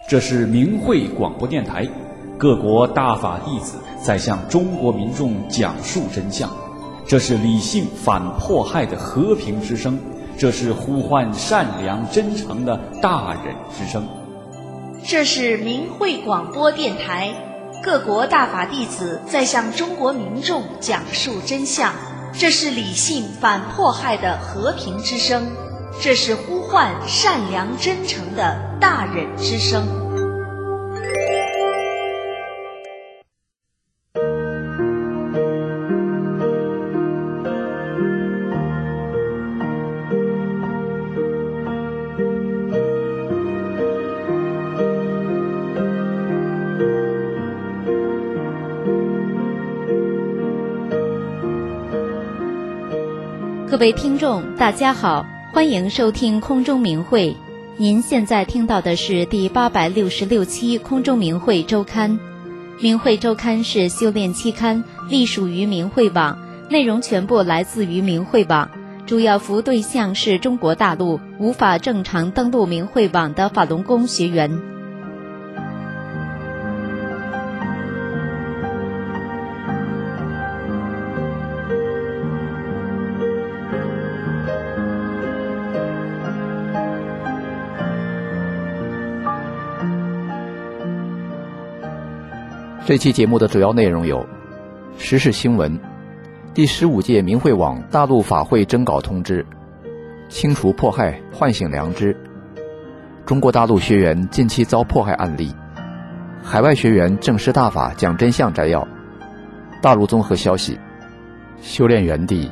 这是明慧广播电台，各国大法弟子在向中国民众讲述真相。这是理性反迫害的和平之声，这是呼唤善良真诚的大忍之声。 这是明慧广播电台，各国大法弟子在向中国民众讲述真相。这是理性反迫害的和平之声，这是呼唤善良真诚的大忍之声。 各位听众大家好，欢迎收听空中明慧。您现在听到的是第866期空中明慧周刊。明慧周刊是修炼期刊，隶属于明慧网，内容全部来自于明慧网，主要服务对象是中国大陆无法正常登录明慧网的法轮功学员。 这期节目的主要内容有：时事新闻，第15届明慧网大陆法会征稿通知，清除迫害，唤醒良知，中国大陆学员近期遭迫害案例，海外学员正师大法讲真相摘要，大陆综合消息，修炼园地。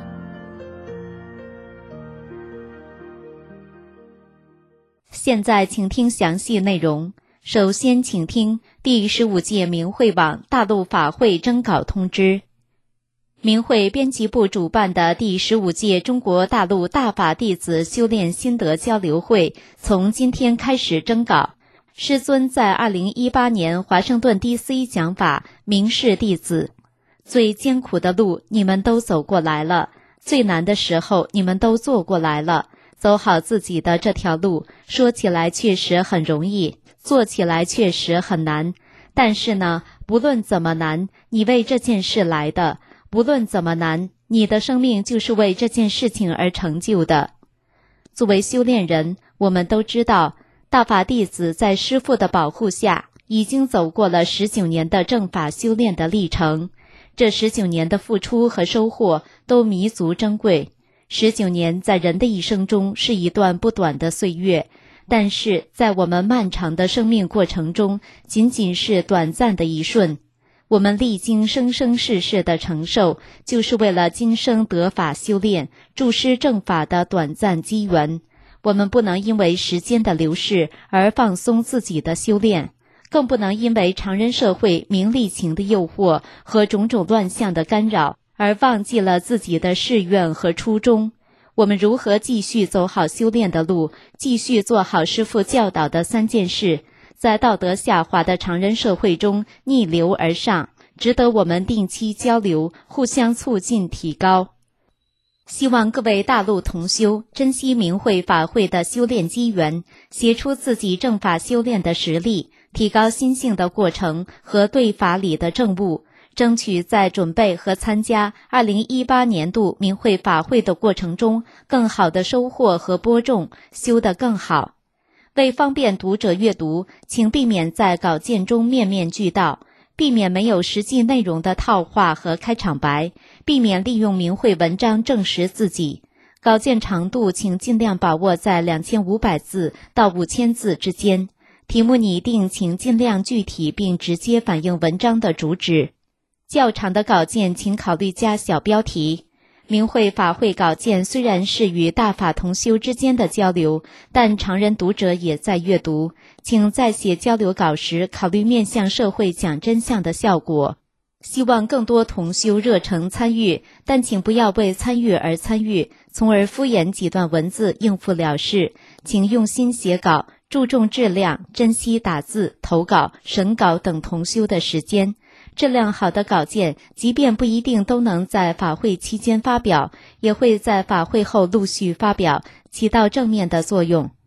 现在请听详细内容。首先请听第15届明慧网大陆法会征稿通知。明慧编辑部主办的第15届中国大陆大法弟子修炼心得交流会从今天开始征稿。师尊在2018年华盛顿 DC 讲法，明示弟子，最艰苦的路你们都走过来了，最难的时候你们都做过来了，走好自己的这条路，说起来确实很容易，做起来确实很难，但是呢，不论怎么难，你为这件事来的，不论怎么难，你的生命就是为这件事情而成就的。作为修炼人，我们都知道，大法弟子在师父的保护下，已经走过了19年的正法修炼的历程。这19年的付出和收获都弥足珍贵。19年在人的一生中是一段不短的岁月，但是在我们漫长的生命过程中，仅仅是短暂的一瞬。我们历经生生世世的承受，就是为了今生得法修炼，注师正法的短暂机缘。我们不能因为时间的流逝而放松自己的修炼，更不能因为常人社会名利情的诱惑和种种乱象的干扰，而忘记了自己的誓愿和初衷。我们如何继续走好修炼的路，继续做好师父教导的3件事，在道德下滑的常人社会中逆流而上，值得我们定期交流，互相促进提高。希望各位大陆同修珍惜明慧法会的修炼机缘，写出自己正法修炼的实力，提高心性的过程和对法理的证悟，争取在准备和参加2018年度明慧法会的过程中，更好的收获和播种，修得更好。为方便读者阅读，请避免在稿件中面面俱到，避免没有实际内容的套话和开场白，避免利用明慧文章证实自己。稿件长度请尽量把握在2500字到5000字之间，题目拟定请尽量具体并直接反映文章的主旨。较长的稿件请考虑加小标题。明慧法会稿件虽然是与大法同修之间的交流，但常人读者也在阅读，请在写交流稿时考虑面向社会讲真相的效果。希望更多同修热诚参与，但请不要为参与而参与，从而敷衍几段文字应付了事。请用心写稿，注重质量，珍惜打字、投稿、审稿等同修的时间。质量好的稿件，即便不一定都能在法会期间发表，也会在法会后陆续发表，起到正面的作用。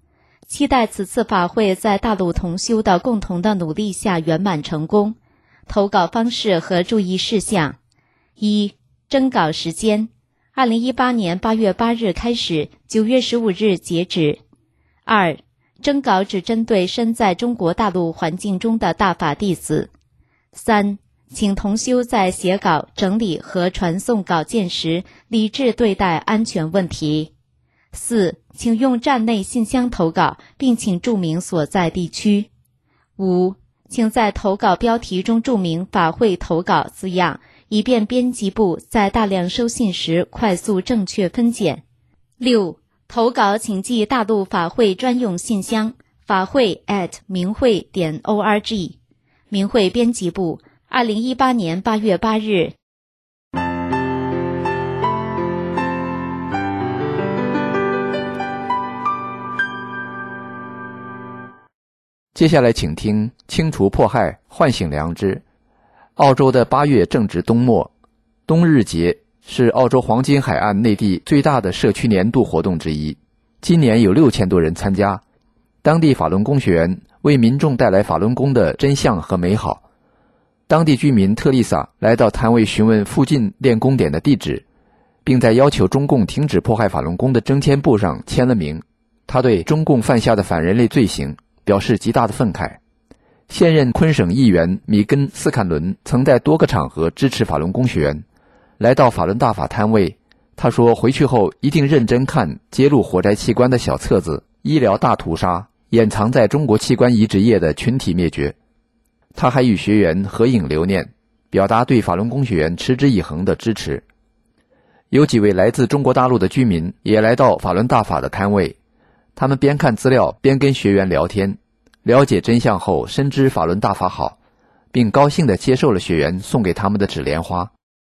期待此次法会在大陆同修的共同的努力下圆满成功。投稿方式和注意事项：一、征稿时间2018年8月8日开始，9月15日截止。二、征稿只针对身在中国大陆环境中的大法弟子。三、请同修在写稿、整理和传送稿件时理智对待安全问题。四、请用站内信箱投稿，并请注明所在地区。五、请在投稿标题中注明法会投稿字样，以便编辑部在大量收信时快速正确分拣。六、投稿请寄大陆法会专用信箱，法会@明慧.org， 明慧编辑部2018年8月8日。 接下来请听清除迫害，唤醒良知。澳洲的8月正值冬末，冬日节是澳洲黄金海岸内地最大的社区年度活动之一，今年有6000多人参加。当地法轮功学员为民众带来法轮功的真相和美好。当地居民特丽莎来到摊位询问附近练功点的地址，并在要求中共停止迫害法轮功的征签簿上签了名。他对中共犯下的反人类罪行表示极大的愤慨。现任昆省议员米根·斯坎伦曾在多个场合支持法轮功学员。来到法轮大法摊位，他说回去后一定认真看揭露火灾器官的小册子《医疗大屠杀：掩藏在中国器官移植业的群体灭绝》。他还与学员合影留念，表达对法轮功学员持之以恒的支持。有几位来自中国大陆的居民也来到法轮大法的摊位，他们边看资料边跟学员聊天，了解真相后深知法轮大法好，并高兴地接受了学员送给他们的纸莲花。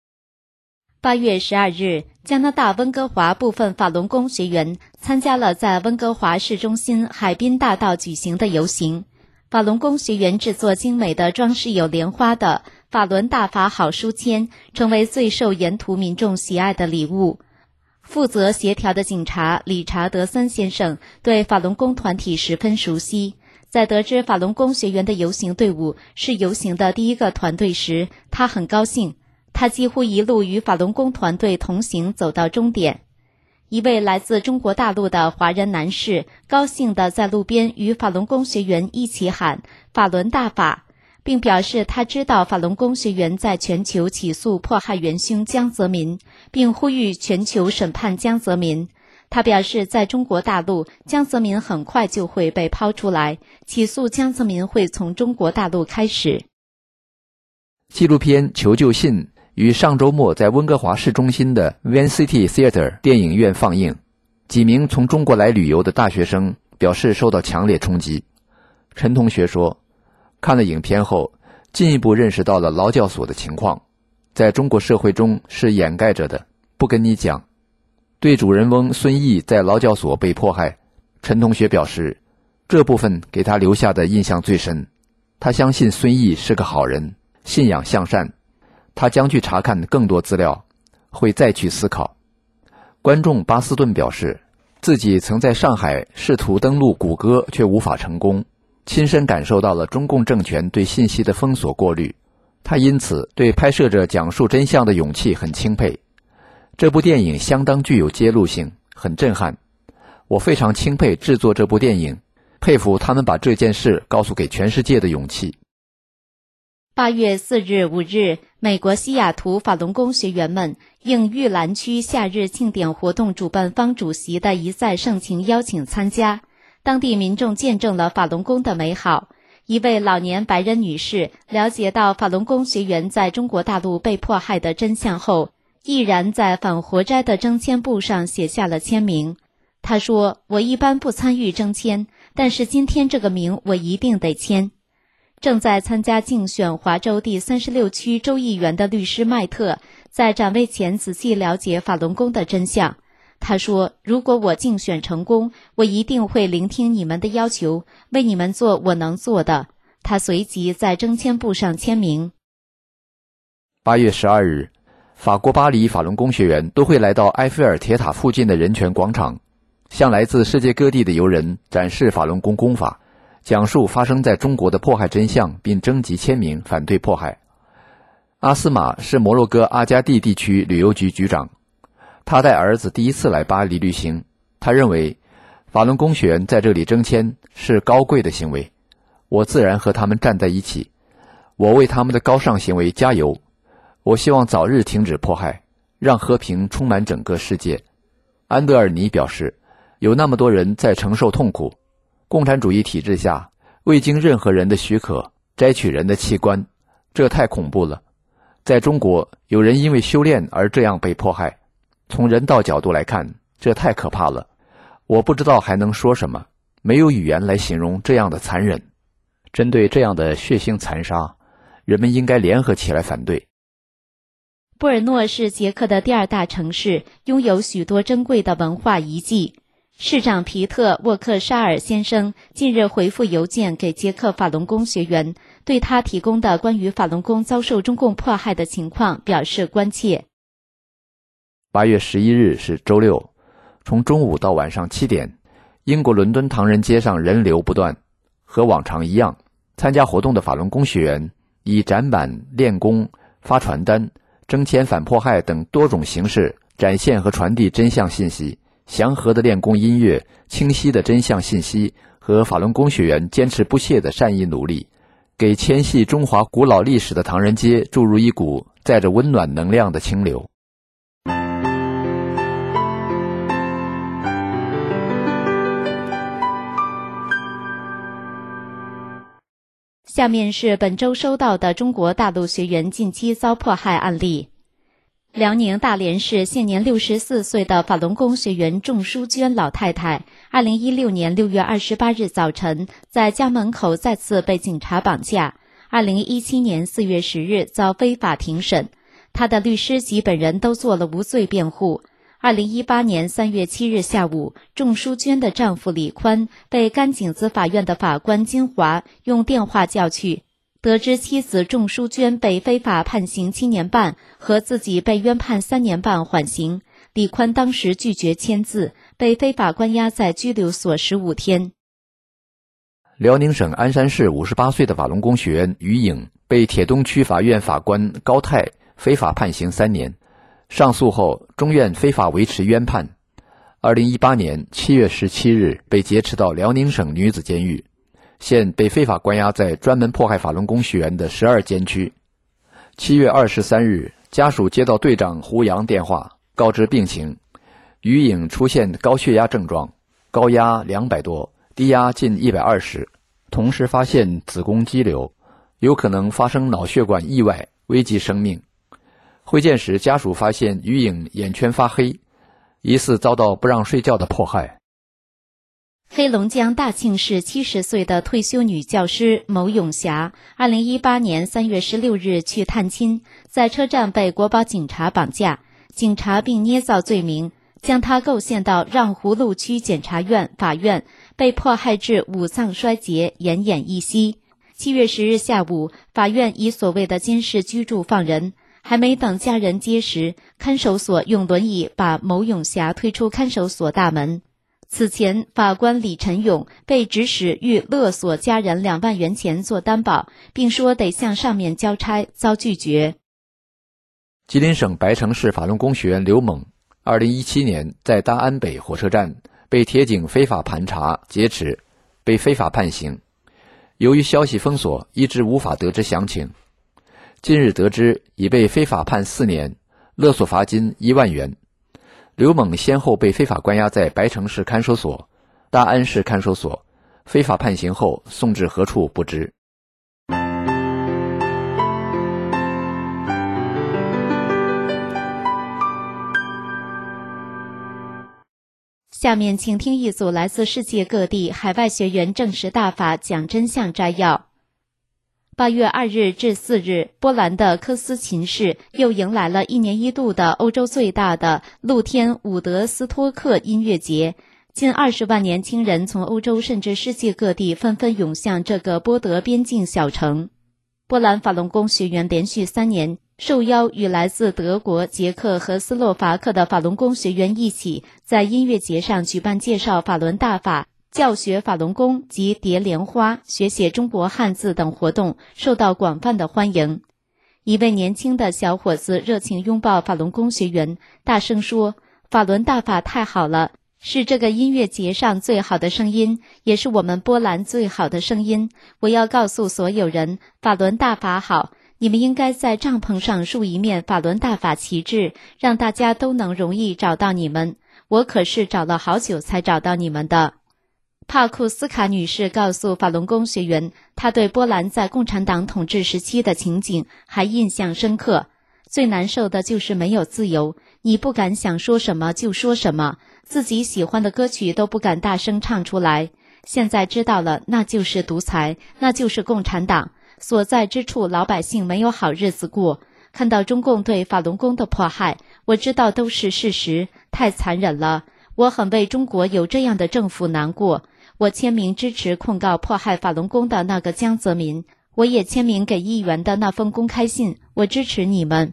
8月12日，加拿大温哥华部分法轮功学员参加了在温哥华市中心海滨大道举行的游行。法轮功学员制作精美的装饰有莲花的法轮大法好书签，成为最受沿途民众喜爱的礼物。负责协调的警察理查德森先生对法轮功团体十分熟悉，在得知法轮功学员的游行队伍是游行的第一个团队时，他很高兴。他几乎一路与法轮功团队同行走到终点。一位来自中国大陆的华人男士高兴地在路边与法轮功学员一起喊法轮大法，并表示他知道法轮功学员在全球起诉迫害元凶江泽民，并呼吁全球审判江泽民。他表示在中国大陆，江泽民很快就会被抛出来，起诉江泽民会从中国大陆开始。 纪录片《求救信》于上周末在温哥华市中心的 Van City Theatre 电影院放映。几名从中国来旅游的大学生表示受到强烈冲击。陈同学说，看了影片后进一步认识到了劳教所的情况，在中国社会中是掩盖着的，不跟你讲。对主人翁孙毅在劳教所被迫害，陈同学表示这部分给他留下的印象最深。他相信孙毅是个好人，信仰向善，他将去查看更多资料，会再去思考。观众巴斯顿表示，自己曾在上海试图登陆谷歌却无法成功，亲身感受到了中共政权对信息的封锁过滤。他因此对拍摄者讲述真相的勇气很钦佩。这部电影相当具有揭露性，很震撼。我非常钦佩制作这部电影，佩服他们把这件事告诉给全世界的勇气。 8月4日、5日，美国西雅图法轮功学员们应玉兰区夏日庆典活动主办方主席的一再盛情邀请参加。当地民众见证了法轮功的美好。一位老年白人女士了解到法轮功学员在中国大陆被迫害的真相后，毅然在反活摘的征签簿上写下了签名。她说，我一般不参与征签，但是今天这个名我一定得签。正在参加竞选华州第36区州议员的律师麦特在展位前仔细了解法轮功的真相。他说，如果我竞选成功，我一定会聆听你们的要求，为你们做我能做的。他随即在征签簿上签名。 8月12日，法国巴黎法轮功学员都会来到埃菲尔铁塔附近的人权广场， 向来自世界各地的游人展示法轮功功法，讲述发生在中国的迫害真相，并征集签名反对迫害。阿斯玛是摩洛哥阿加蒂地区旅游局局长，他带儿子第一次来巴黎旅行。他认为法轮功学员在这里征签是高贵的行为，我自然和他们站在一起，我为他们的高尚行为加油。我希望早日停止迫害，让和平充满整个世界。安德尔尼表示，有那么多人在承受痛苦，共产主义体制下未经任何人的许可摘取人的器官，这太恐怖了。在中国，有人因为修炼而这样被迫害，从人道角度来看，这太可怕了。我不知道还能说什么，没有语言来形容这样的残忍。针对这样的血腥残杀，人们应该联合起来反对。 布尔诺是捷克的第二大城市，拥有许多珍贵的文化遗迹。市长皮特·沃克沙尔先生近日回复邮件给捷克法轮功学员，对他提供的关于法轮功遭受中共迫害的情况表示关切。 8月11日是周六，从中午到晚上7点，英国伦敦唐人街上人流不断。和往常一样，参加活动的法轮功学员以展板、练功、发传单、征签反迫害等多种形式展现和传递真相信息。祥和的练功音乐、清晰的真相信息和法轮功学员坚持不懈的善意努力，给牵系中华古老历史的唐人街注入一股载着温暖能量的清流。 下面是本周收到的中国大陆学员近期遭迫害案例。辽宁大连市现年64岁的法轮功学员仲淑娟老太太，2016年6月28日早晨在家门口再次被警察绑架，2017年4月10日遭非法庭审，她的律师及本人都做了无罪辩护。2018年3月7日下午，仲淑娟的丈夫李宽被甘井子法院的法官金华用电话叫去，得知妻子仲淑娟被非法判刑7年半和自己被冤判3年半缓刑，李宽当时拒绝签字，被非法关押在拘留所15天。 辽宁省鞍山市58岁的法轮功学员于颖被铁东区法院法官高泰非法判刑3年，上诉后中院非法维持冤判。2018年7月17日被劫持到辽宁省女子监狱，现被非法关押在专门迫害法轮功学员的12监区。7月23日，家属接到队长胡杨电话，告知病情，于颖出现高血压症状，高压200多，低压近120，同时发现子宫肌瘤，有可能发生脑血管意外，危及生命。会见时，家属发现于颖眼圈发黑，疑似遭到不让睡觉的迫害。 黑龙江大庆市70岁的退休女教师牟永霞，2018年3月16日去探亲，在车站被国保警察绑架，警察并捏造罪名，将她构陷到让湖路区检察院、法院，被迫害至五脏衰竭、奄奄一息。7月10日下午，法院以所谓的监视居住放人。还没等家人接时，看守所用轮椅把牟永霞推出看守所大门。此前，法官李晨勇被指使欲勒索家人2万元钱做担保，并说得向上面交差，遭拒绝。 吉林省白城市法轮功学员刘猛2017年在大安北火车站被铁警非法盘查劫持，被非法判刑。由于消息封锁，一直无法得知详情。近日得知已被非法判4年，勒索罚金1万元。刘猛先后被非法关押在白城市看守所、大安市看守所，非法判刑后送至何处不知。 下面请听一组来自世界各地海外学员证实大法讲真相摘要。8月2日至4日，波兰的科斯琴市又迎来了1年1度的欧洲最大的露天伍德斯托克音乐节。近20万年轻人从欧洲甚至世界各地纷纷涌向这个波德边境小城。波兰法轮功学员连续3年受邀与来自德国、捷克和斯洛伐克的法轮功学员一起，在音乐节上举办介绍法轮大法、教学法轮功及叠莲花、学写中国汉字等活动，受到广泛的欢迎。一位年轻的小伙子热情拥抱法轮功学员，大声说：“法轮大法太好了，是这个音乐节上最好的声音，也是我们波兰最好的声音。我要告诉所有人，法轮大法好，你们应该在帐篷上竖一面法轮大法旗帜，让大家都能容易找到你们。我可是找了好久才找到你们的。”帕库斯卡女士告诉法轮功学员，她对波兰在共产党统治时期的情景还印象深刻。最难受的就是没有自由，你不敢想说什么就说什么，自己喜欢的歌曲都不敢大声唱出来。现在知道了，那就是独裁，那就是共产党所在之处，老百姓没有好日子过。看到中共对法轮功的迫害，我知道都是事实，太残忍了。我很为中国有这样的政府难过。我签名支持控告迫害法轮功的那个江泽民，我也签名给议员的那封公开信，我支持你们。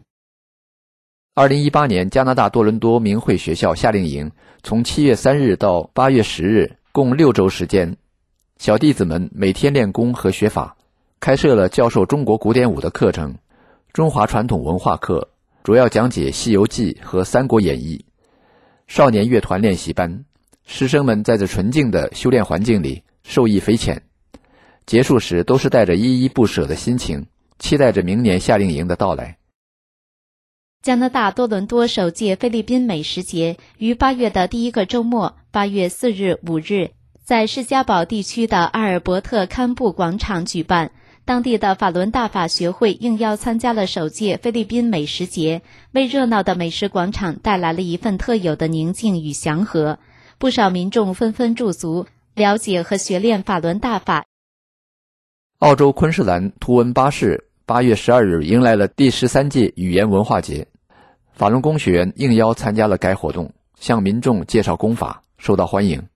2018年加拿大多伦多明慧学校夏令营从7月3日到8月10日，共6周时间，小弟子们每天练功和学法，开设了教授中国古典舞的课程、中华传统文化课，主要讲解《西游记》和《三国演义》，少年乐团练习班，师生们在这纯净的修炼环境里受益匪浅，结束时都是带着依依不舍的心情，期待着明年夏令营的到来。 加拿大多伦多首届菲律宾美食节于8月的第一个周末8月4日、5日在士嘉堡地区的阿尔伯特堪布广场举办。当地的法轮大法学会应邀参加了首届菲律宾美食节，为热闹的美食广场带来了一份特有的宁静与祥和。不少民众纷纷驻足，了解和学练法轮大法。 澳洲昆士兰图文巴市8月12日迎来了第13届语言文化节，法轮功学员应邀参加了该活动，向民众介绍功法，受到欢迎。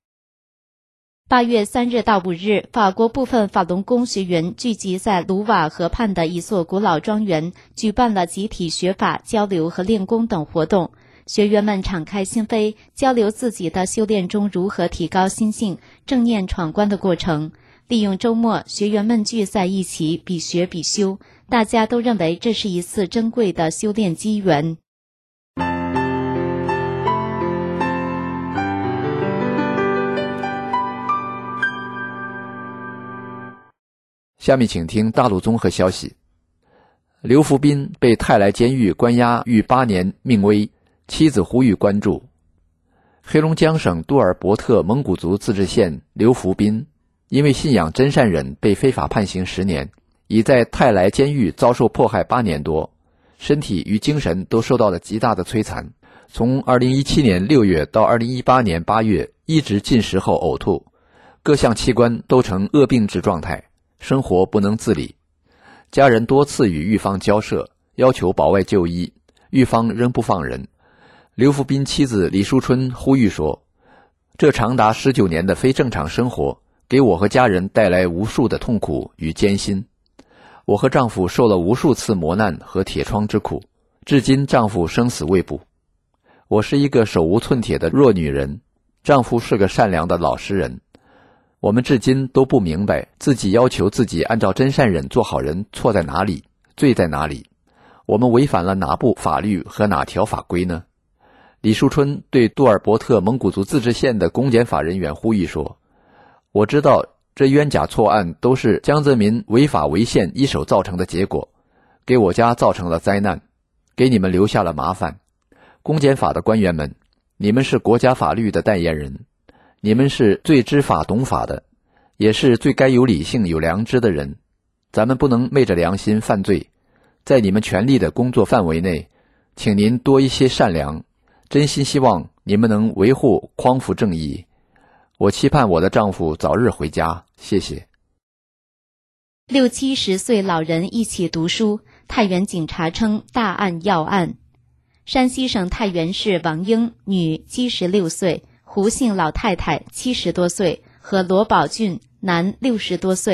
8月3日到5日，法国部分法轮功学员聚集在卢瓦河畔的一座古老庄园，举办了集体学法、交流和练功等活动。学员们敞开心扉，交流自己的修炼中如何提高心性、正念闯关的过程。利用周末，学员们聚在一起，比学比修，大家都认为这是一次珍贵的修炼机缘。 下面请听大陆综合消息。刘福斌被泰来监狱关押逾8年命危，妻子呼吁关注。黑龙江省杜尔伯特蒙古族自治县刘福斌因为信仰真善忍被非法判刑10年，已在泰来监狱遭受迫害8年多，身体与精神都受到了极大的摧残。从2017年6月到2018年8月一直进食后呕吐，各项器官都呈恶病质状态，生活不能自理。家人多次与狱方交涉，要求保外就医，狱方仍不放人。刘福斌妻子李淑春呼吁说，这长达19年的非正常生活给我和家人带来无数的痛苦与艰辛，我和丈夫受了无数次磨难和铁窗之苦，至今丈夫生死未卜。我是一个手无寸铁的弱女人，丈夫是个善良的老实人，我们至今都不明白自己要求自己按照真善忍做好人错在哪里，罪在哪里，我们违反了哪部法律和哪条法规呢？李淑春对杜尔伯特蒙古族自治县的公检法人员呼吁说，我知道这冤假错案都是江泽民违法违宪一手造成的结果，给我家造成了灾难，给你们留下了麻烦。公检法的官员们，你们是国家法律的代言人，你们是最知法懂法的，也是最该有理性有良知的人，咱们不能昧着良心犯罪。在你们权力的工作范围内，请您多一些善良，真心希望你们能维护匡扶正义。我期盼我的丈夫早日回家，谢谢。 60-70岁老人一起读书，太原警察称大案要案。山西省太原市王英，女，76岁，胡姓老太太，70多岁，和罗宝俊，男，60多岁，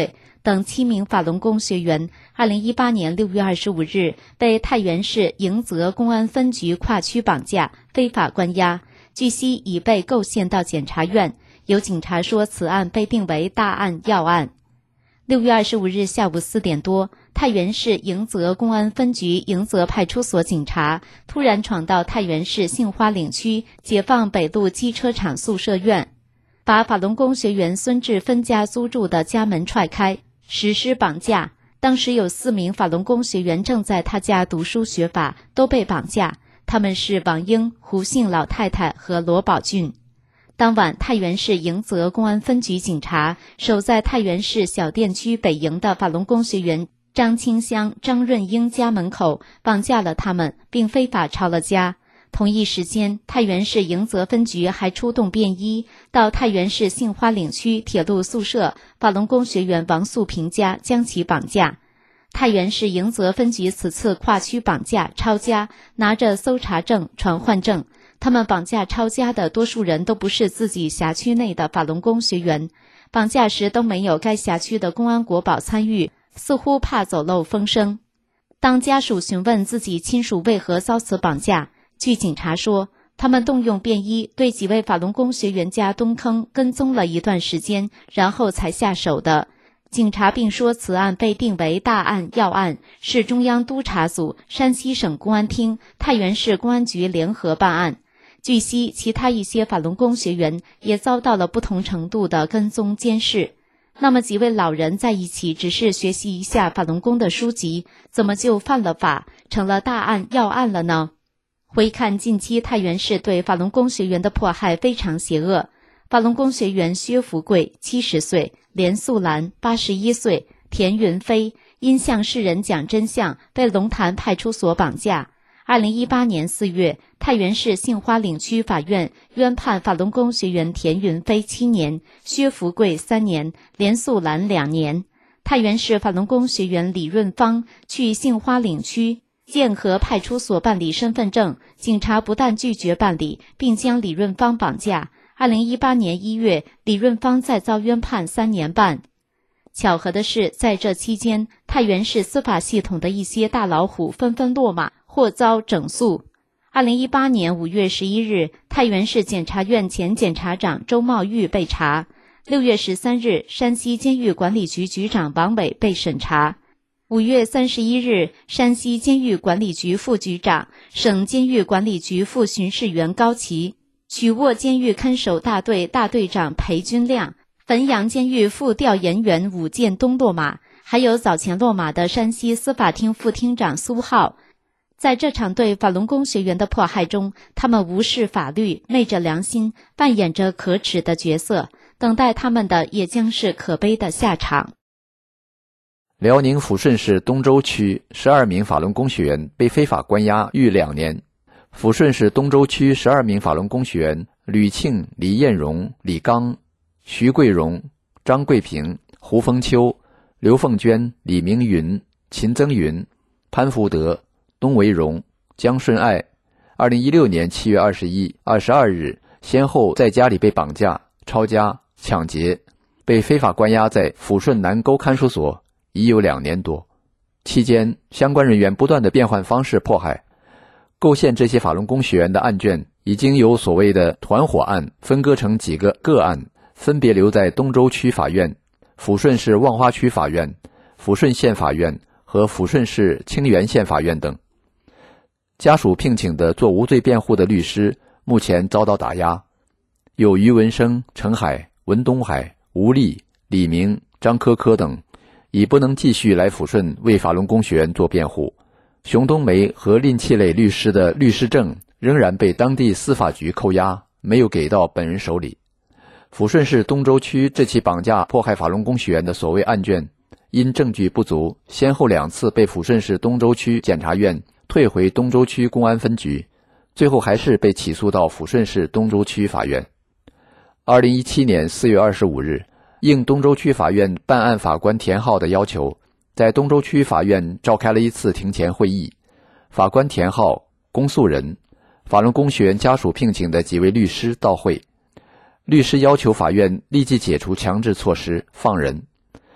等7名法轮功学员2018年6月25日被太原市迎泽公安分局跨区绑架，非法关押，据悉已被构陷到检察院。有警察说此案被定为大案要案。6月25日下午4点多，太原市迎泽公安分局迎泽派出所警察突然闯到太原市杏花岭区解放北路机车厂宿舍院，把法轮功学员孙志芬家租住的家门踹开，实施绑架。当时有4名法轮功学员正在他家读书学法，都被绑架，他们是王英、胡姓老太太和罗宝俊。当晚，太原市迎泽公安分局警察守在太原市小店区北营的法轮功学员张清香、张润英家门口，绑架了他们，并非法抄了家。同一时间，太原市迎泽分局还出动便衣到太原市杏花岭区铁路宿舍法轮功学员王素平家，将其绑架。太原市迎泽分局此次跨区绑架、抄家，拿着搜查证、传唤证。他们绑架抄家的多数人都不是自己辖区内的法轮功学员，绑架时都没有该辖区的公安国保参与，似乎怕走漏风声。当家属询问自己亲属为何遭此绑架，据警察说，他们动用便衣对几位法轮功学员家蹲坑跟踪了一段时间，然后才下手的。警察并说此案被定为大案要案，是中央督察组、山西省公安厅、太原市公安局联合办案。据悉，其他一些法轮功学员也遭到了不同程度的跟踪监视。那么几位老人在一起只是学习一下法轮功的书籍，怎么就犯了法，成了大案要案了呢？回看近期太原市对法轮功学员的迫害非常邪恶。法轮功学员薛福贵70岁，连素兰81岁，田云飞因向世人讲真相被龙潭派出所绑架。2018年4月，太原市杏花岭区法院冤判法轮功学员田云飞7年，薛福贵3年，连素兰2年。太原市法轮功学员李润芳去杏花岭区建和派出所办理身份证，警察不但拒绝办理，并将李润芳绑架。2018年1月，李润芳再遭冤判3年半。巧合的是，在这期间，太原市司法系统的一些大老虎纷纷落马，或遭整肃。2018年5月11日，太原市检察院前检察长周茂玉被查。6月13日，山西监狱管理局局长王伟被审查。5月31日，山西监狱管理局副局长、省监狱管理局副巡视员高奇，曲沃监狱看守大队大队长裴军亮，汾阳监狱副调研员武建东落马，还有早前落马的山西司法厅副厅长苏浩。在这场对法轮功学员的迫害中，他们无视法律，昧着良心，扮演着可耻的角色，等待他们的也将是可悲的下场。 辽宁抚顺市东周区12名法轮功学员被非法关押逾2年。抚顺市东周区12名法轮功学员吕庆、李艳荣、李刚、徐桂荣、张桂平、胡凤秋、刘凤娟、李明云、秦增云、潘福德、东维荣、江顺爱2016年7月21、22日先后在家里被绑架、抄家、抢劫，被非法关押在抚顺南沟看守所已有2年多。期间，相关人员不断的变换方式迫害。构陷这些法轮功学员的案卷已经由所谓的团伙案分割成几个个案，分别留在东周区法院、抚顺市望花区法院、抚顺县法院和抚顺市清源县法院等。家属聘请的做无罪辩护的律师目前遭到打压，有于文生、陈海、文东海、吴丽、李明、张科科等已不能继续来抚顺为法轮功学员做辩护。熊冬梅和林契磊律师的律师证仍然被当地司法局扣押，没有给到本人手里。抚顺市东周区这起绑架迫害法轮功学员的所谓案卷，因证据不足，先后2次被抚顺市东周区检察院退回东周区公安分局，最后还是被起诉到抚顺市东周区法院。2017年4月25日，应东周区法院办案法官田浩的要求，在东周区法院召开了一次庭前会议，法官田浩、公诉人、法轮功学员家属聘请的几位律师到会。律师要求法院立即解除强制措施，放人。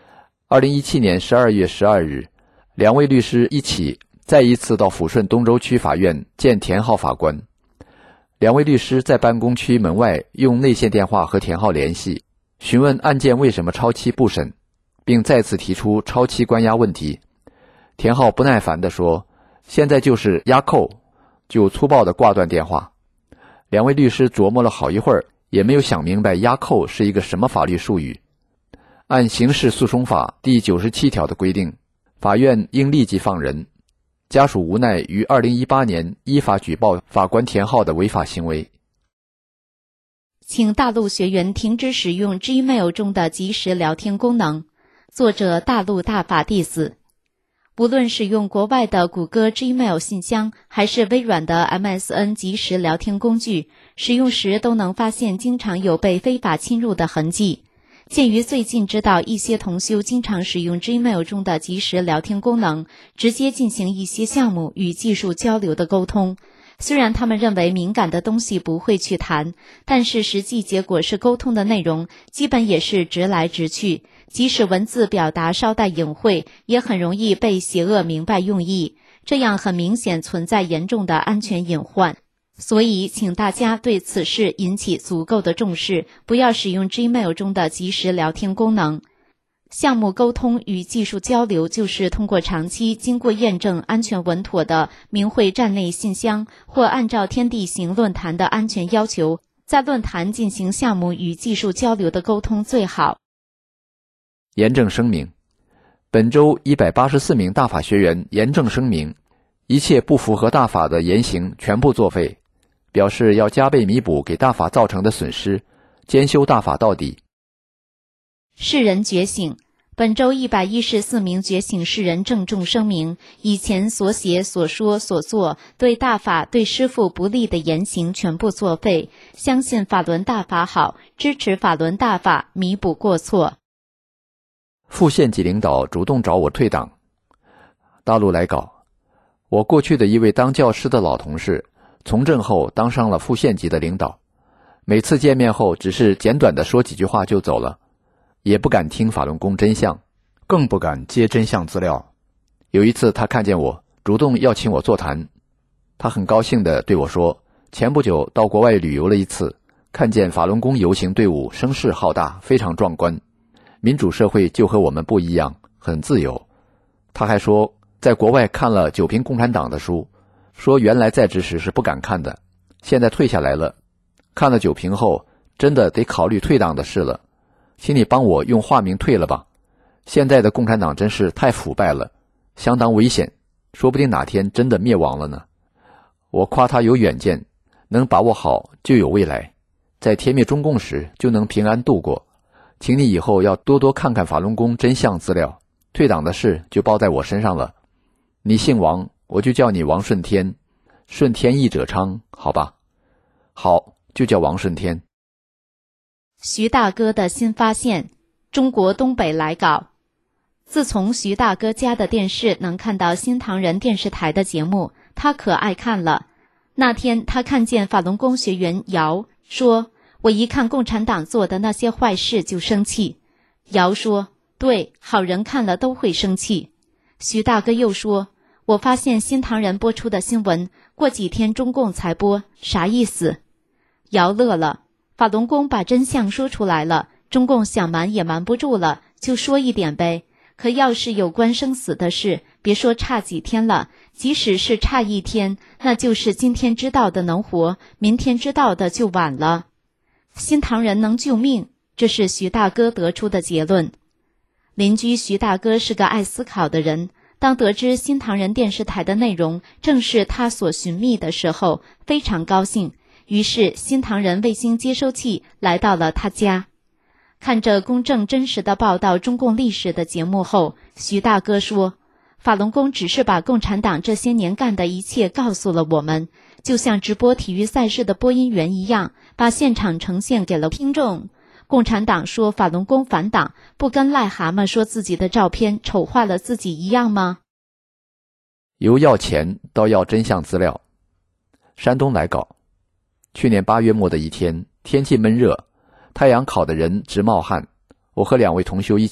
2017年12月12日，两位律师再一次到抚顺东州区法院见田浩法官。两位律师在办公区门外用内线电话和田浩联系，询问案件为什么超期不审，并再次提出超期关押问题。田浩不耐烦地说，现在就是押扣，就粗暴地挂断电话。两位律师琢磨了好一会儿，也没有想明白押扣是一个什么法律术语。按刑事诉讼法第97条的规定，法院应立即放人。家属无奈于2018年依法举报法官田浩的违法行为。 请大陆学员停止使用 Gmail 中的即时聊天功能。作者大陆大法弟子。无论使用国外的谷歌 Gmail 信箱还是微软的 MSN 即时聊天工具，使用时都能发现经常有被非法侵入的痕迹。鉴于最近知道一些同修经常使用 Gmail 中的即时聊天功能，直接进行一些项目与技术交流的沟通。虽然他们认为敏感的东西不会去谈，但是实际结果是沟通的内容基本也是直来直去，即使文字表达稍带隐晦，也很容易被邪恶明白用意，这样很明显存在严重的安全隐患。所以请大家对此事引起足够的重视，不要使用 Gmail 中的即时聊天功能。项目沟通与技术交流就是通过长期经过验证安全稳妥的明慧站内信箱，或按照天地行论坛的安全要求，在论坛进行项目与技术交流的沟通最好。 严正声明，本周184名大法学员严正声明，一切不符合大法的言行全部作废，表示要加倍弥补给大法造成的损失，兼修大法到底。 世人觉醒。本周114名觉醒世人郑重声明，以前所写所说所做对大法对师父不利的言行全部作废，相信法轮大法好，支持法轮大法，弥补过错。 副县级领导主动找我退党。大陆来稿，我过去的一位当教师的老同事，从政后当上了副县级的领导，每次见面后只是简短的说几句话就走了，也不敢听法轮功真相，更不敢接真相资料。有一次他看见我，主动要请我座谈，他很高兴地对我说，前不久到国外旅游了一次，看见法轮功游行队伍声势浩大，非常壮观，民主社会就和我们不一样，很自由。他还说在国外看了九评共产党的书，说原来在职时是不敢看的，现在退下来了，看了九评后真的得考虑退党的事了，请你帮我用化名退了吧，现在的共产党真是太腐败了，相当危险，说不定哪天真的灭亡了呢。我夸他有远见，能把握好就有未来，在天灭中共时就能平安度过，请你以后要多多看看法轮功真相资料，退党的事就包在我身上了。你姓王，我就叫你王顺天，顺天意者昌，好吧？好，就叫王顺天。 徐大哥的新发现，中国东北来稿。自从徐大哥家的电视能看到新唐人电视台的节目，他可爱看了。那天他看见法轮功学员姚说，我一看共产党做的那些坏事就生气。姚说，对，好人看了都会生气。徐大哥又说，我发现新唐人播出的新闻，过几天中共才播，啥意思？姚乐了，法轮功把真相说出来了，中共想瞒也瞒不住了，就说一点呗。可要是有关生死的事，别说差几天了，即使是差一天，那就是今天知道的能活，明天知道的就晚了。新唐人能救命，这是徐大哥得出的结论。邻居徐大哥是个爱思考的人，当得知新唐人电视台的内容正是他所寻觅的时候，非常高兴，于是新唐人卫星接收器来到了他家。看着公正真实的报道中共历史的节目后，徐大哥说，法轮功只是把共产党这些年干的一切告诉了我们，就像直播体育赛事的播音员一样，把现场呈现给了听众。共产党说法轮功反党，不跟癞蛤蟆说自己的照片丑化了自己一样吗？ 由要钱到要真相资料。山东来稿，去年8月末的一天，天气闷热，太阳烤得人直冒汗，我和2位同修一起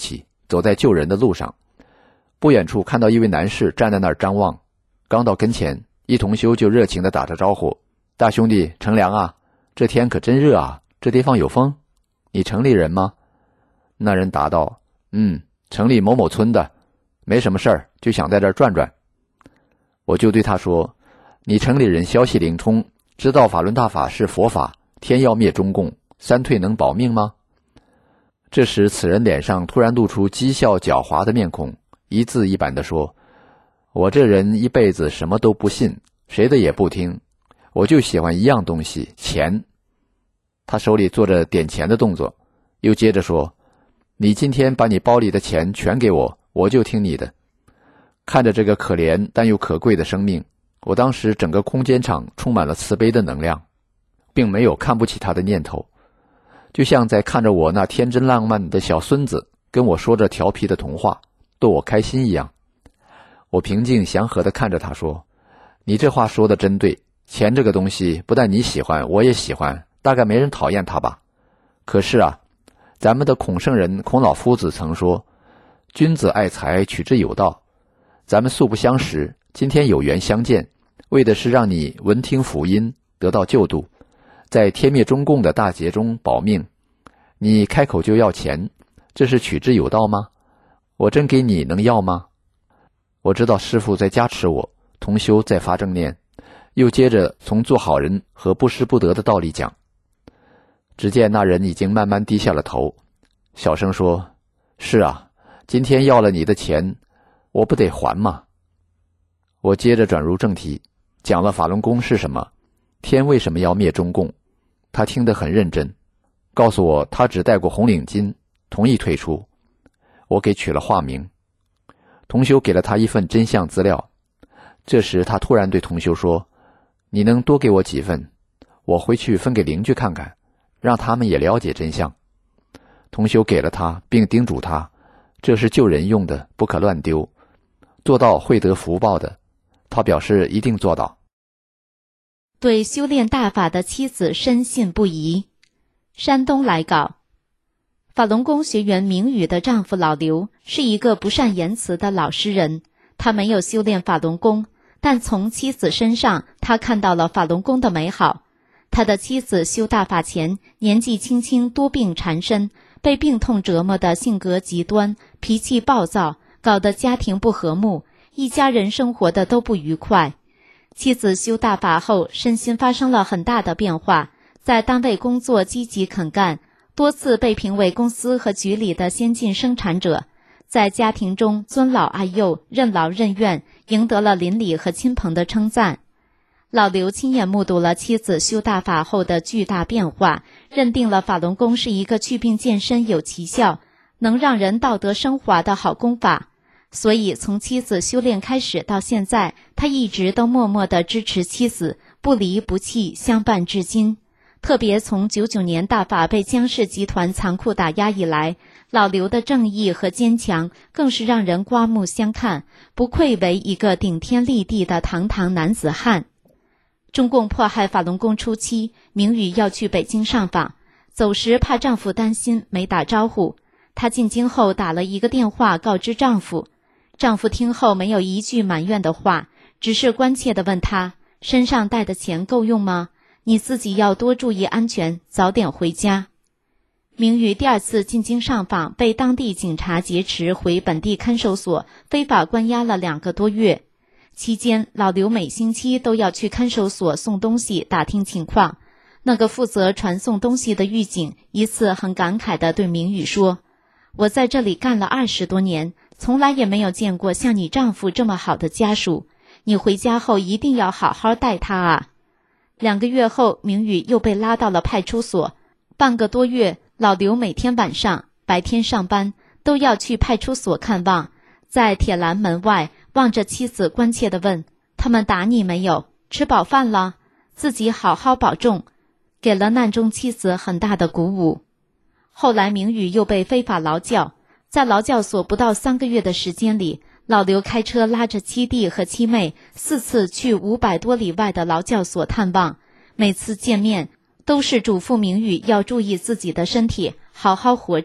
走在救人的路上，不远处看到一位男士站在那儿张望，刚到跟前，一同修就热情地打着招呼：“大兄弟，乘凉啊，这天可真热啊，这地方有风，你城里人吗？”那人答道：“城里某某村的，没什么事儿，就想在这儿转转。”我就对他说：“你城里人消息灵通，知道法轮大法是佛法，天要灭中共，三退能保命吗？”这时此人脸上突然露出讥笑狡猾的面孔，一字一板地说：“我这人一辈子什么都不信，谁的也不听，我就喜欢一样东西，钱。”他手里做着点钱的动作，又接着说：“你今天把你包里的钱全给我，我就听你的。”看着这个可怜但又可贵的生命，我当时整个空间场充满了慈悲的能量，并没有看不起他的念头，就像在看着我那天真浪漫的小孙子跟我说着调皮的童话，逗我开心一样。我平静祥和地看着他说：“你这话说的真对，钱这个东西不但你喜欢，我也喜欢，大概没人讨厌它吧。可是啊，咱们的孔圣人孔老夫子曾说，君子爱财，取之有道。咱们素不相识，今天有缘相见，为的是让你闻听福音，得到救度，在天灭中共的大劫中保命。你开口就要钱，这是取之有道吗？我真给你能要吗？”我知道师父在加持我，同修在发正念，又接着从做好人和不失不得的道理讲。只见那人已经慢慢低下了头，小声说：“是啊，今天要了你的钱，我不得还吗？”我接着转入正题，讲了法轮功是什么，天为什么要灭中共。他听得很认真，告诉我他只戴过红领巾，同意退出。我给取了化名。同修给了他一份真相资料。这时他突然对同修说：“你能多给我几份，我回去分给邻居看看，让他们也了解真相。”同修给了他，并叮嘱他，这是救人用的，不可乱丢，做到会得福报的。他表示一定做到。 对修炼大法的妻子深信不疑。山东来稿，法轮功学员明宇的丈夫老刘是一个不善言辞的老实人，他没有修炼法轮功，但从妻子身上他看到了法轮功的美好。他的妻子修大法前年纪轻轻多病缠身，被病痛折磨的性格极端，脾气暴躁，搞得家庭不和睦，一家人生活的都不愉快。妻子修大法后，身心发生了很大的变化，在单位工作积极肯干，多次被评为公司和局里的先进生产者，在家庭中尊老爱幼，任劳任怨，赢得了邻里和亲朋的称赞。老刘亲眼目睹了妻子修大法后的巨大变化，认定了法轮功是一个祛病健身有奇效，能让人道德升华的好功法。所以从妻子修炼开始到现在，他一直都默默地支持妻子，不离不弃，相伴至今。特别从99年大法被江氏集团残酷打压以来，老刘的正义和坚强更是让人刮目相看，不愧为一个顶天立地的堂堂男子汉。中共迫害法轮功初期，明宇要去北京上访，走时怕丈夫担心，没打招呼。她进京后打了一个电话告知丈夫，丈夫听后没有一句埋怨的话，只是关切地问她，身上带的钱够用吗？你自己要多注意安全，早点回家。明宇第二次进京上访，被当地警察劫持回本地看守所，非法关押了2个多月。期间，老刘每星期都要去看守所送东西，打听情况。那个负责传送东西的狱警一次很感慨地对明宇说：“我在这里干了20多年，从来也没有见过像你丈夫这么好的家属，你回家后一定要好好待他啊。”2个月后，明宇又被拉到了派出所。半个多月，老刘每天晚上、白天上班都要去派出所看望，在铁栏门外望着妻子关切地问：“他们打你没有？吃饱饭了？自己好好保重。”给了难中妻子很大的鼓舞。后来明宇又被非法劳教，在劳教所不到3个月的时间里，老刘开车拉着七弟和七妹4次去500多里外的劳教所探望，每次见面都是嘱咐明宇要注意自己的身体，好好活着，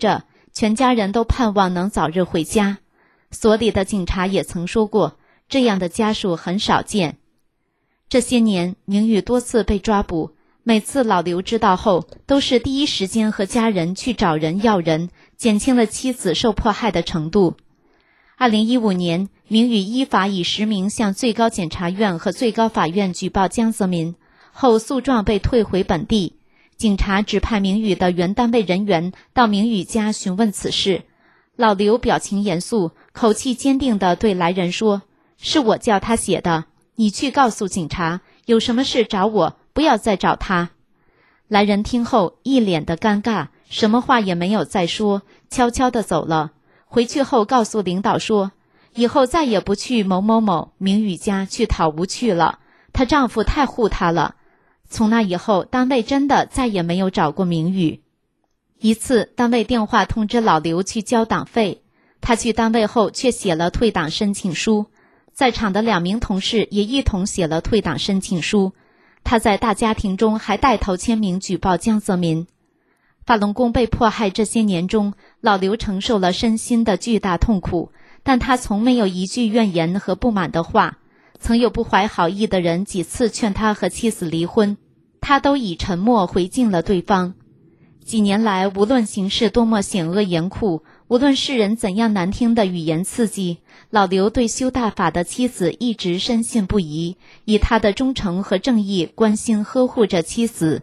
全家人都盼望能早日回家。所里的警察也曾说过，这样的家属很少见。这些年，明宇多次被抓捕，每次老刘知道后，都是第一时间和家人去找人要人，减轻了妻子受迫害的程度。2015年，明宇依法以实名向最高检察院和最高法院举报江泽民，后诉状被退回本地。警察指派明宇的原单位人员到明宇家询问此事。老刘表情严肃，口气坚定地对来人说：“是我叫他写的，你去告诉警察，有什么事找我，不要再找他。”来人听后一脸的尴尬，什么话也没有再说，悄悄地走了。回去后告诉领导说，以后再也不去某某某明宇家去讨无趣了，她丈夫太护她了。从那以后，单位真的再也没有找过明宇。一次，单位电话通知老刘去交党费，他去单位后却写了退党申请书，在场的2名同事也一同写了退党申请书。他在大家庭中还带头签名举报江泽民。法轮功被迫害这些年中，老刘承受了身心的巨大痛苦，但他从没有一句怨言和不满的话。曾有不怀好意的人几次劝他和妻子离婚，他都以沉默回敬了对方。几年来，无论形势多么险恶严酷，无论世人怎样难听的语言刺激，老刘对修大法的妻子一直深信不疑，以他的忠诚和正义关心呵护着妻子。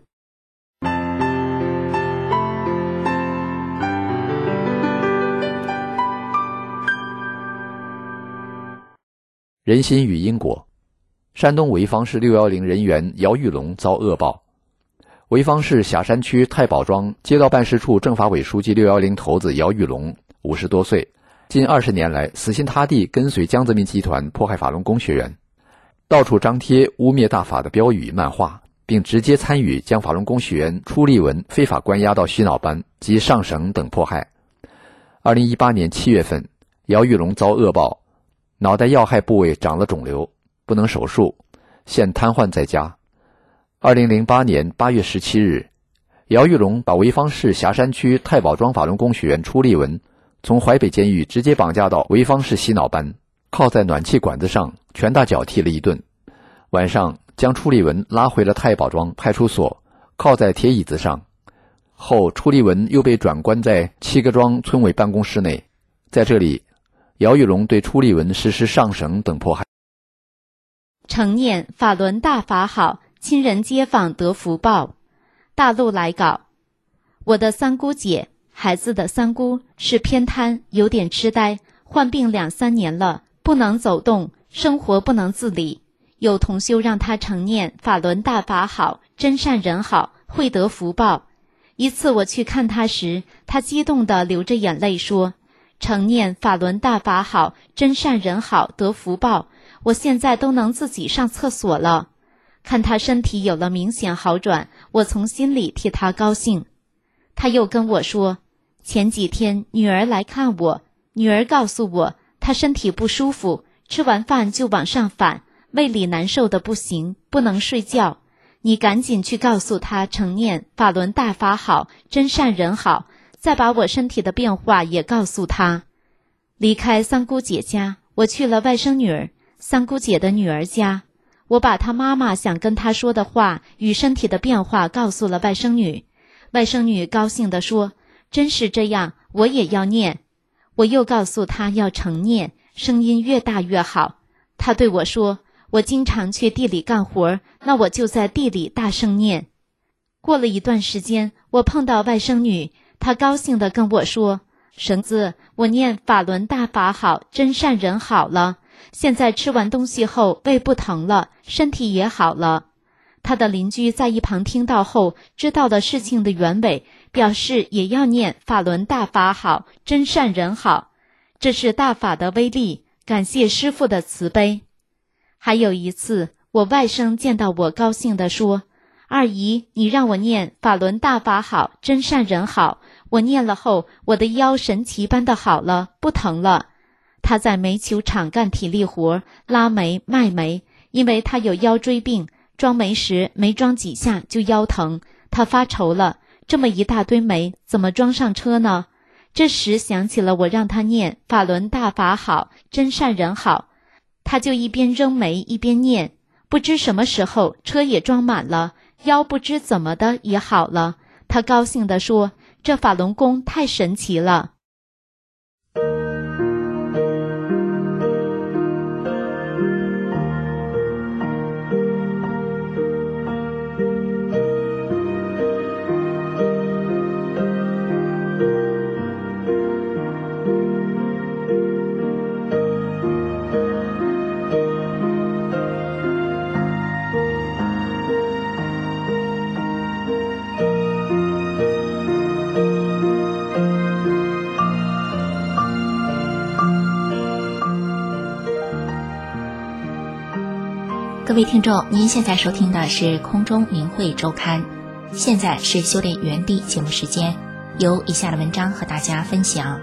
人心与因果。山东潍坊市610人员姚玉龙遭恶报。潍坊市霞山区太保庄街道办事处政法委书记610头子姚玉龙50多岁，近20年来死心塌地跟随江泽民集团迫害法轮功学员，到处张贴污蔑大法的标语漫画，并直接参与将法轮功学员初立文非法关押到洗脑班及上绳等迫害。2018年7月份，姚玉龙遭恶报，脑袋要害部位长了肿瘤，不能手术，现瘫痪在家。2008年8月17日，姚玉龙把潍坊市霞山区太保庄法轮功学员初立文从淮北监狱直接绑架到潍坊市洗脑班，靠在暖气管子上拳打脚踢了一顿。晚上将初立文拉回了太保庄派出所，靠在铁椅子上。后初立文又被转关在七个庄村委办公室内，在这里姚玉龙对初立文实施上绳等迫害。 诚念法轮大法好，亲人街坊得福报。大陆来稿，我的三姑姐，孩子的三姑是偏瘫，有点痴呆，患病2-3年了，不能走动，生活不能自理。有同修让她诚念法轮大法好，真善人好，会得福报。一次我去看她时，她激动地流着眼泪说，诚念法轮大法好，真善人好，得福报，我现在都能自己上厕所了。看她身体有了明显好转，我从心里替她高兴。她又跟我说，前几天女儿来看我，女儿告诉我她身体不舒服，吃完饭就往上反，胃里难受的不行，不能睡觉。你赶紧去告诉她诚念法轮大法好，真善人好，再把我身体的变化也告诉她。离开三姑姐家，我去了外甥女儿三姑姐的女儿家，我把她妈妈想跟她说的话与身体的变化告诉了外甥女。外甥女高兴地说，真是这样，我也要念。我又告诉她要诚念，声音越大越好。她对我说，我经常去地里干活，那我就在地里大声念。过了一段时间，我碰到外甥女，她高兴地跟我说，绳子，我念法轮大法好，真善人好了，现在吃完东西后胃不疼了，身体也好了。他的邻居在一旁听到后，知道了事情的原委，表示也要念法轮大法好，真善人好。这是大法的威力，感谢师父的慈悲。还有一次，我外甥见到我高兴地说，二姨，你让我念法轮大法好，真善人好，我念了后，我的腰神奇般的好了，不疼了。他在煤球厂干体力活，拉煤卖煤，因为他有腰椎病，装煤时没装几下就腰疼，他发愁了，这么一大堆煤怎么装上车呢？ 这时想起了我让他念法轮大法好，真善人好，他就一边扔煤一边念，不知什么时候车也装满了，腰不知怎么的也好了。他高兴地说，这法轮功太神奇了。 各位听众，您现在收听的是空中明慧周刊，现在是修炼原地节目时间，由以下的文章和大家分享。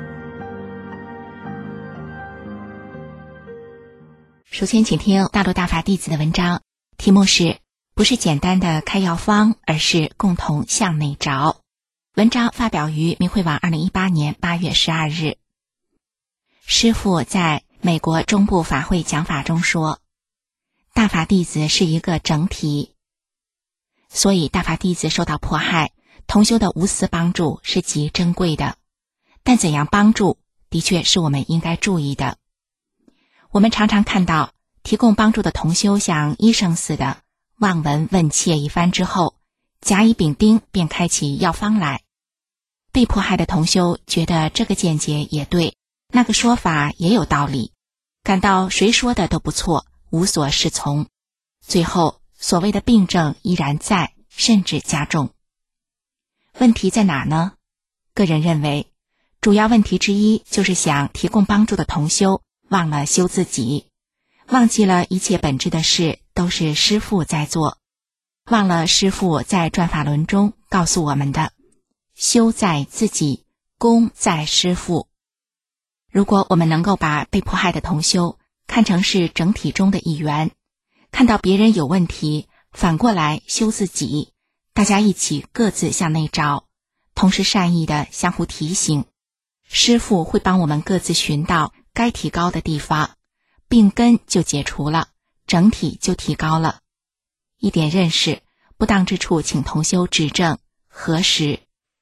首先请听大陆大法弟子的文章，题目是不是简单的开药方，而是共同向内找。文章发表于明慧网2018年8月12日。师父在美国中部法会讲法中说，大法弟子是一个整体，所以大法弟子受到迫害，同修的无私帮助是极珍贵的，但怎样帮助的确是我们应该注意的。我们常常看到提供帮助的同修像医生似的，望闻问切一番之后，甲乙丙丁便开起药方来。被迫害的同修觉得这个见解也对，那个说法也有道理，感到谁说的都不错，无所适从，最后所谓的病症依然在，甚至加重。问题在哪呢？个人认为，主要问题之一就是想提供帮助的同修忘了修自己，忘记了一切本质的事都是师父在做，忘了师父在转法轮中告诉我们的，修在自己，功在师父。如果我们能够把被迫害的同修看成是整体中的一员，看到别人有问题，反过来修自己，大家一起各自向内找，同时善意的相互提醒，师父会帮我们各自寻到该提高的地方，病根就解除了，整体就提高了。一点认识，不当之处请同修指正核实。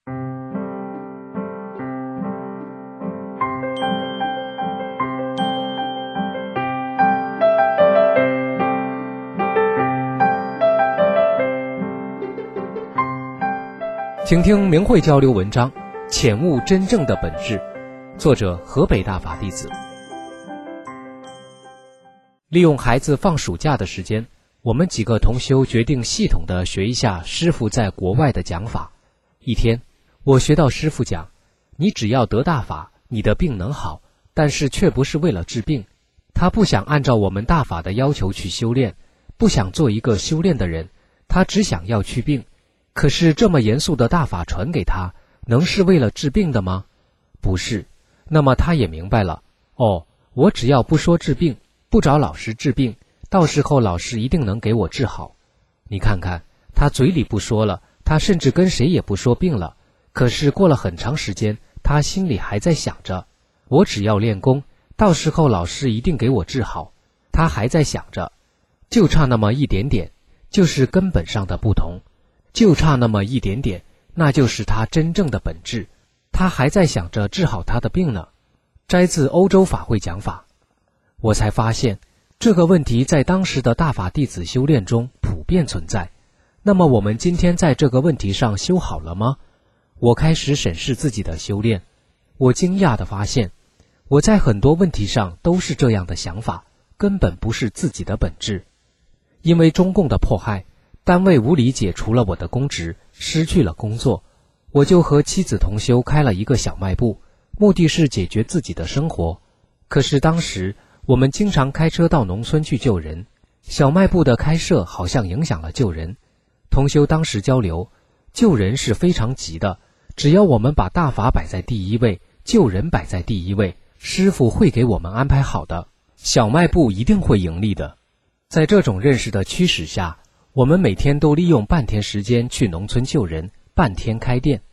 请听明慧交流文章，浅悟真正的本质，作者河北大法弟子。利用孩子放暑假的时间，我们几个同修决定系统地学一下师父在国外的讲法。一天，我学到师父讲，你只要得大法，你的病能好，但是却不是为了治病。他不想按照我们大法的要求去修炼，不想做一个修炼的人，他只想要去病。可是这么严肃的大法传给他，能是为了治病的吗？不是。那么他也明白了，我只要不说治病，不找老师治病，到时候老师一定能给我治好。你看看，他嘴里不说了，他甚至跟谁也不说病了，可是过了很长时间，他心里还在想着，我只要练功，到时候老师一定给我治好。他还在想着，就差那么一点点，就是根本上的不同。就差那么一点点，那就是他真正的本质。他还在想着治好他的病呢。摘自欧洲法会讲法。我才发现，这个问题在当时的大法弟子修炼中普遍存在。那么我们今天在这个问题上修好了吗？我开始审视自己的修炼，我惊讶地发现，我在很多问题上都是这样的想法，根本不是自己的本质。因为中共的迫害，单位无理解除了我的公职，失去了工作，我就和妻子同修开了一个小卖部，目的是解决自己的生活。可是当时我们经常开车到农村去救人，小卖部的开设好像影响了救人。同修当时交流，救人是非常急的，只要我们把大法摆在第一位，救人摆在第一位，师父会给我们安排好的，小卖部一定会盈利的。在这种认识的驱使下，我们每天都利用半天时间去农村救人，半天开店。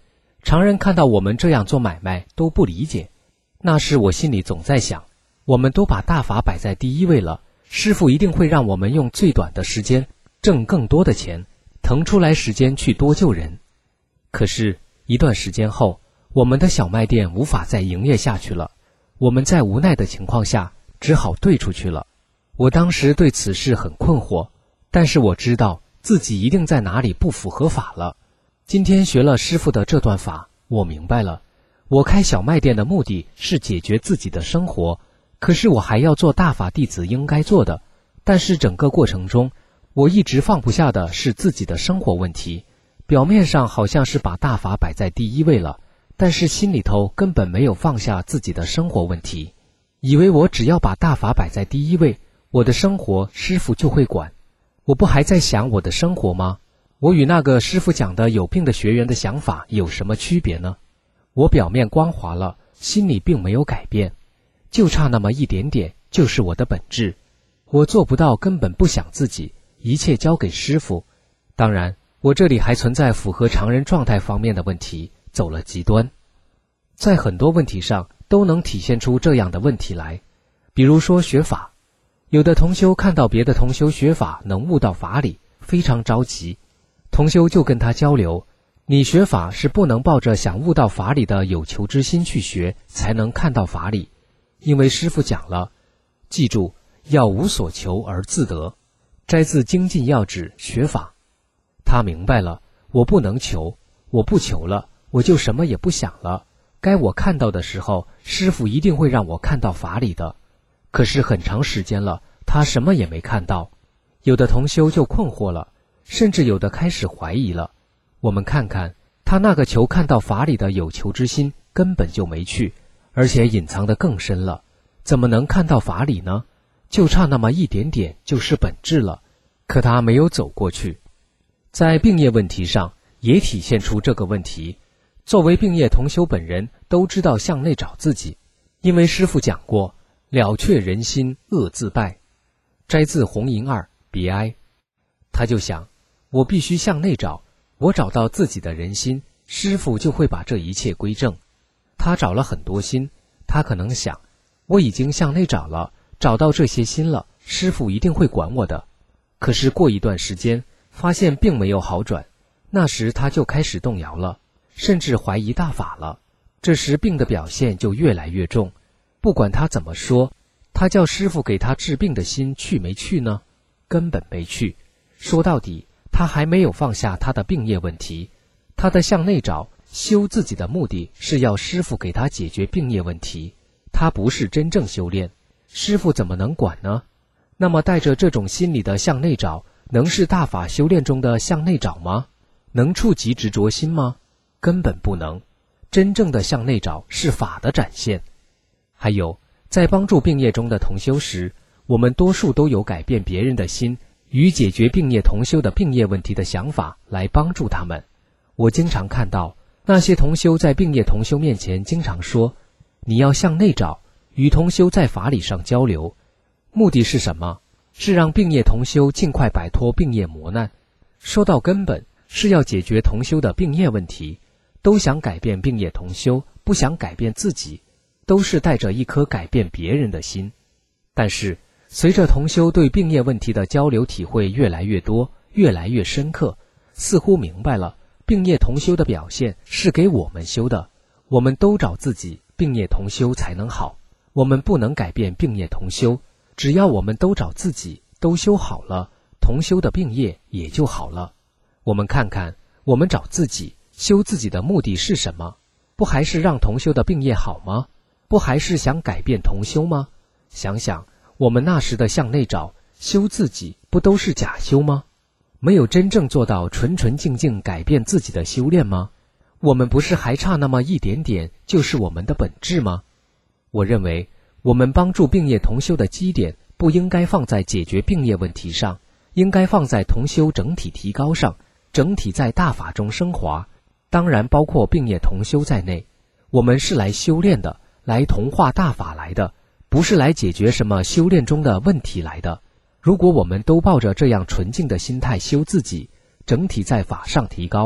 常人看到我们这样做买卖都不理解。那时我心里总在想，我们都把大法摆在第一位了，师父一定会让我们用最短的时间挣更多的钱，腾出来时间去多救人。可是一段时间后，我们的小卖店无法再营业下去了，我们在无奈的情况下只好兑出去了。我当时对此事很困惑，但是我知道自己一定在哪里不符合法了。今天学了师父的这段法，我明白了，我开小卖店的目的是解决自己的生活，可是我还要做大法弟子应该做的，但是整个过程中，我一直放不下的是自己的生活问题。表面上好像是把大法摆在第一位了，但是心里头根本没有放下自己的生活问题，以为我只要把大法摆在第一位，我的生活师父就会管。我不还在想我的生活吗？我与那个师父讲的有病的学员的想法有什么区别呢？我表面光滑了，心里并没有改变，就差那么一点点，就是我的本质。我做不到根本不想自己，一切交给师父。当然我这里还存在符合常人状态方面的问题，走了极端。在很多问题上都能体现出这样的问题来。比如说学法，有的同修看到别的同修学法能悟到法理，非常着急。同修就跟他交流，你学法是不能抱着想悟到法理的有求之心去学，才能看到法理。因为师父讲了，记住要无所求而自得，摘自精进要旨学法。他明白了，我不能求，我不求了，我就什么也不想了。该我看到的时候，师父一定会让我看到法理的。可是很长时间了，他什么也没看到。有的同修就困惑了，甚至有的开始怀疑了。我们看看，他那个求看到法理的有求之心根本就没去，而且隐藏得更深了，怎么能看到法理呢？就差那么一点点就是本质了，可他没有走过去。在病业问题上也体现出这个问题。作为病业同修本人都知道向内找自己，因为师父讲过，了却人心恶自败，摘自红银二别哀。他就想，我必须向内找，我找到自己的人心，师父就会把这一切归正。他找了很多心，他可能想，我已经向内找了，找到这些心了，师父一定会管我的。可是过一段时间发现并没有好转，那时他就开始动摇了，甚至怀疑大法了。这时病的表现就越来越重。不管他怎么说，他叫师父给他治病的心去没去呢？根本没去。说到底，他还没有放下他的病业问题。他的向内找修自己的目的是要师父给他解决病业问题，他不是真正修炼，师父怎么能管呢？那么带着这种心理的向内找，能是大法修炼中的向内找吗？能触及执着心吗？根本不能。真正的向内找是法的展现。还有，在帮助病业中的同修时，我们多数都有改变别人的心与解决病业同修的病业问题的想法来帮助他们。我经常看到那些同修在病业同修面前经常说，你要向内找，与同修在法理上交流。目的是什么？是让病业同修尽快摆脱病业磨难。说到根本，是要解决同修的病业问题。都想改变病业同修，不想改变自己，都是带着一颗改变别人的心。但是随着同修对病业问题的交流体会越来越多，越来越深刻，似乎明白了病业同修的表现是给我们修的，我们都找自己，病业同修才能好。我们不能改变病业同修，只要我们都找自己，都修好了，同修的病业也就好了。我们看看，我们找自己修自己的目的是什么？不还是让同修的病业好吗？不还是想改变同修吗？想想我们那时的向内找修自己，不都是假修吗？没有真正做到纯纯净净改变自己的修炼吗？我们不是还差那么一点点就是我们的本质吗？我认为我们帮助病业同修的基点不应该放在解决病业问题上，应该放在同修整体提高上，整体在大法中升华，当然包括病业同修在内。我们是来修炼的，来同化大法来的，不是来解决什么修炼中的问题来的。如果我们都抱着这样纯净的心态修自己，整体在法上提高，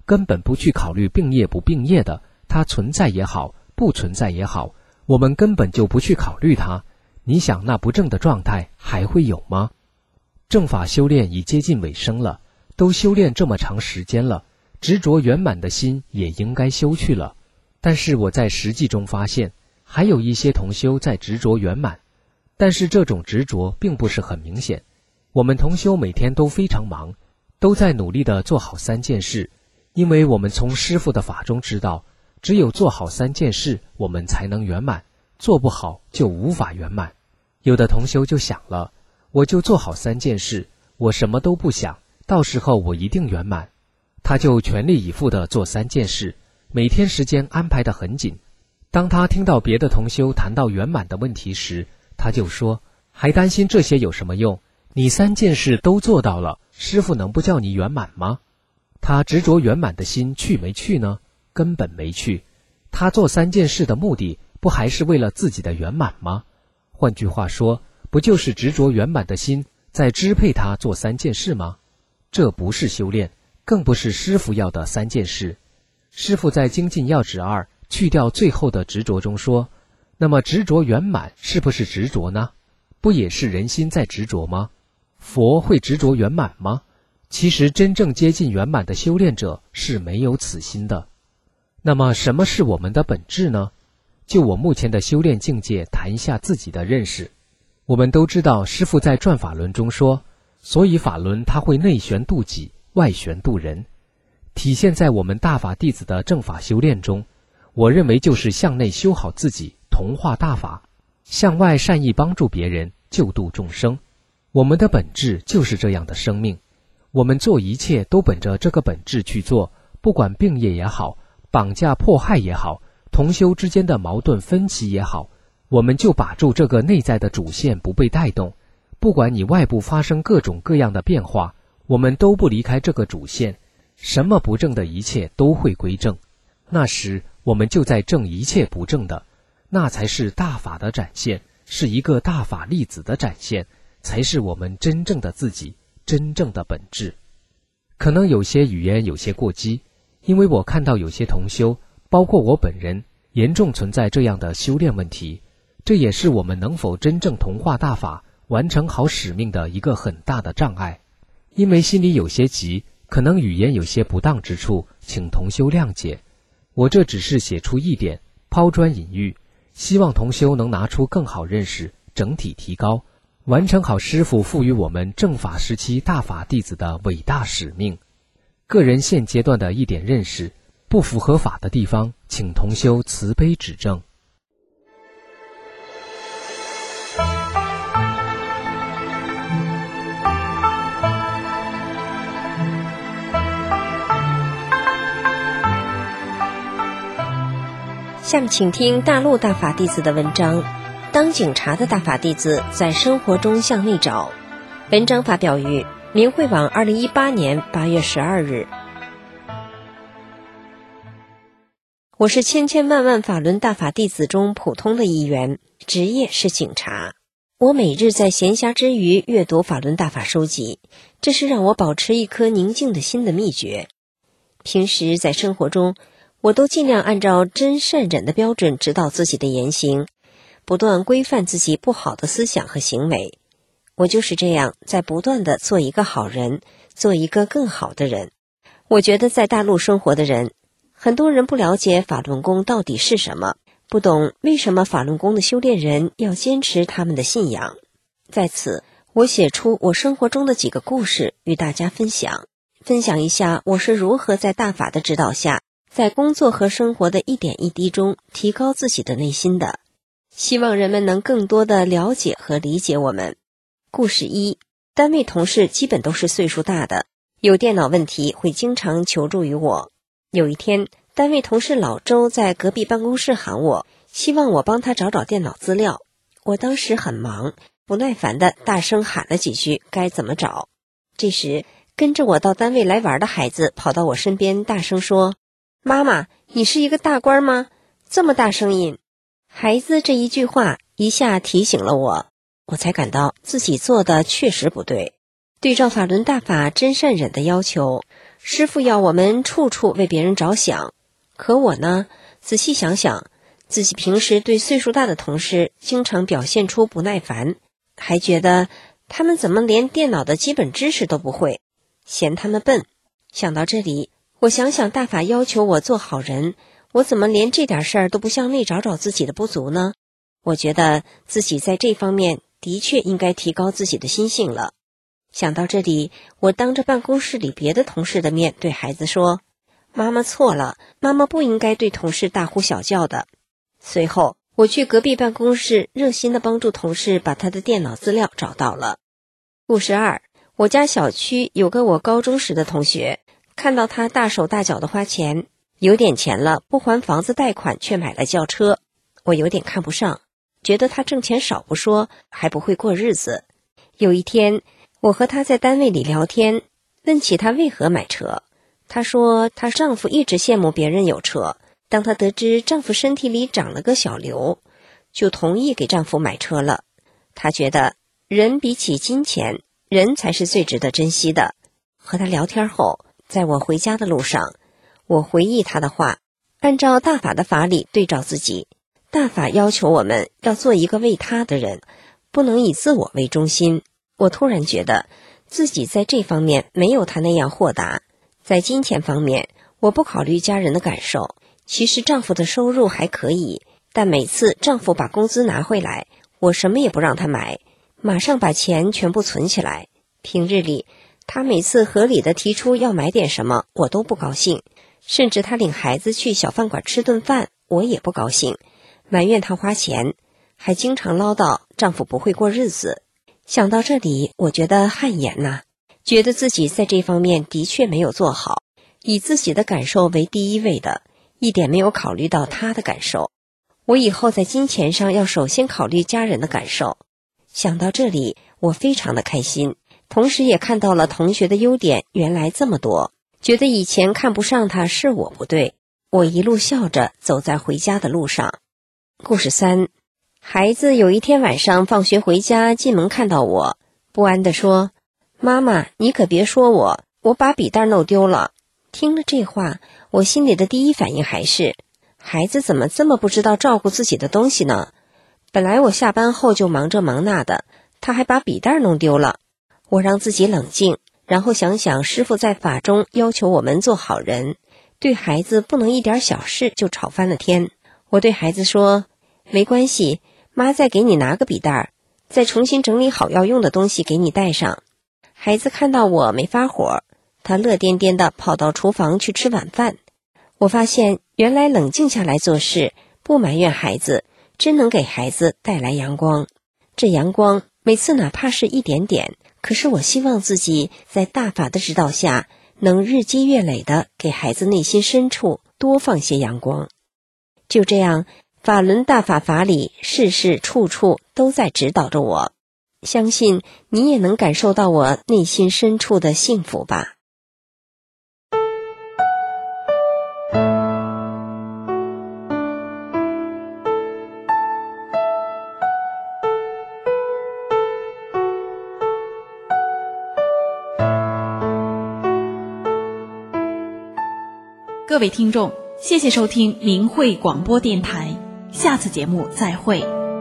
根本不去考虑病业不病业的，它存在也好，不存在也好，我们根本就不去考虑它，你想那不正的状态还会有吗？正法修炼已接近尾声了，都修炼这么长时间了，执着圆满的心也应该修去了。但是我在实际中发现，还有一些同修在执着圆满，但是这种执着并不是很明显。我们同修每天都非常忙，都在努力地做好3件事，因为我们从师父的法中知道，只有做好3件事，我们才能圆满，做不好就无法圆满。有的同修就想了，我就做好3件事，我什么都不想，到时候我一定圆满。他就全力以赴地做3件事，每天时间安排得很紧。当他听到别的同修谈到圆满的问题时，他就说，还担心这些有什么用？你3件事都做到了，师父能不叫你圆满吗？他执着圆满的心去没去呢？根本没去。他做3件事的目的，不还是为了自己的圆满吗？换句话说，不就是执着圆满的心在支配他做3件事吗？这不是修炼，更不是师父要的3件事。师父在精进要旨2去掉最后的执着中说，那么执着圆满是不是执着呢？不也是人心在执着吗？佛会执着圆满吗？其实真正接近圆满的修炼者是没有此心的。那么什么是我们的本质呢？就我目前的修炼境界谈一下自己的认识。我们都知道师父在转法轮中说，所以法轮它会内旋度己，外旋度人。体现在我们大法弟子的正法修炼中，我认为就是向内修好自己，同化大法，向外善意帮助别人，救度众生。我们的本质就是这样的生命，我们做一切都本着这个本质去做，不管病业也好，绑架迫害也好，同修之间的矛盾分歧也好，我们就把住这个内在的主线不被带动，不管你外部发生各种各样的变化，我们都不离开这个主线，什么不正的一切都会归正。那时我们就在正一切不正的，那才是大法的展现，是一个大法粒子的展现，才是我们真正的自己，真正的本质。可能有些语言有些过激，因为我看到有些同修，包括我本人，严重存在这样的修炼问题，这也是我们能否真正同化大法，完成好使命的一个很大的障碍。因为心里有些急，可能语言有些不当之处，请同修谅解。我这只是写出一点，抛砖引玉，希望同修能拿出更好认识，整体提高，完成好师父赋予我们正法时期大法弟子的伟大使命。个人现阶段的一点认识，不符合法的地方，请同修慈悲指正。 下面请听大陆大法弟子的文章，当警察的大法弟子在生活中向内找。文章发表于明慧网2018年8月12日。我是千千万万法轮大法弟子中普通的一员，职业是警察。我每日在闲暇之余阅读法轮大法书籍，这是让我保持一颗宁静的心的秘诀。平时在生活中，我都尽量按照真善忍的标准指导自己的言行，不断规范自己不好的思想和行为。我就是这样在不断地做一个好人，做一个更好的人。我觉得在大陆生活的人，很多人不了解法轮功到底是什么，不懂为什么法轮功的修炼人要坚持他们的信仰。在此，我写出我生活中的几个故事与大家分享一下我是如何在大法的指导下，在工作和生活的一点一滴中提高自己的内心的。希望人们能更多地了解和理解我们。故事1，单位同事基本都是岁数大的，有电脑问题会经常求助于我。有一天，单位同事老周在隔壁办公室喊我，希望我帮他找电脑资料。我当时很忙，不耐烦地大声喊了几句该怎么找。这时，跟着我到单位来玩的孩子跑到我身边大声说，妈妈，你是一个大官吗？这么大声音。孩子这一句话一下提醒了我，我才感到自己做的确实不对。对照法轮大法真善忍的要求， 师父要我们处处为别人着想，可我呢，仔细想想，自己平时对岁数大的同事经常表现出不耐烦，还觉得他们怎么连电脑的基本知识都不会，嫌他们笨。想到这里，我想想大法要求我做好人，我怎么连这点事儿都不向内找找自己的不足呢？我觉得自己在这方面的确应该提高自己的心性了。想到这里，我当着办公室里别的同事的面对孩子说，妈妈错了，妈妈不应该对同事大呼小叫的。随后我去隔壁办公室热心地帮助同事把他的电脑资料找到了。故事2，我家小区有个我高中时的同学，看到他大手大脚的花钱，有点钱了不还房子贷款却买了轿车，我有点看不上，觉得他挣钱少不说，还不会过日子。有一天我和她在单位里聊天，问起她为何买车。她说她丈夫一直羡慕别人有车，当她得知丈夫身体里长了个小瘤，就同意给丈夫买车了。她觉得人比起金钱，人才是最值得珍惜的。和她聊天后，在我回家的路上，我回忆她的话，按照大法的法理对照自己。大法要求我们要做一个为他的人，不能以自我为中心。我突然觉得自己在这方面没有他那样豁达。在金钱方面，我不考虑家人的感受。其实丈夫的收入还可以，但每次丈夫把工资拿回来，我什么也不让他买，马上把钱全部存起来。平日里，他每次合理的提出要买点什么，我都不高兴。甚至他领孩子去小饭馆吃顿饭，我也不高兴，埋怨他花钱，还经常唠叨丈夫不会过日子。想到这里，我觉得汗颜呐，觉得自己在这方面的确没有做好，以自己的感受为第一位的，一点没有考虑到他的感受。我以后在金钱上要首先考虑家人的感受。想到这里，我非常的开心，同时也看到了同学的优点原来这么多，觉得以前看不上他是我不对。我一路笑着走在回家的路上。故事3，孩子有一天晚上放学回家，进门看到我，不安地说，妈妈，你可别说我把笔袋弄丢了。听了这话，我心里的第一反应还是，孩子怎么这么不知道照顾自己的东西呢？本来我下班后就忙这忙那的，他还把笔袋弄丢了。我让自己冷静，然后想想师父在法中要求我们做好人，对孩子不能一点小事就吵翻了天。我对孩子说，没关系，妈再给你拿个笔袋，再重新整理好要用的东西给你带上。孩子看到我没发火，他乐颠颠地跑到厨房去吃晚饭。我发现原来冷静下来做事，不埋怨孩子，真能给孩子带来阳光。这阳光每次哪怕是一点点，可是我希望自己在大法的指导下，能日积月累地给孩子内心深处多放些阳光。就这样，法轮大法法理，事事处处都在指导着我。相信你也能感受到我内心深处的幸福吧。 各位听众，谢谢收听明慧广播电台，下次节目再会。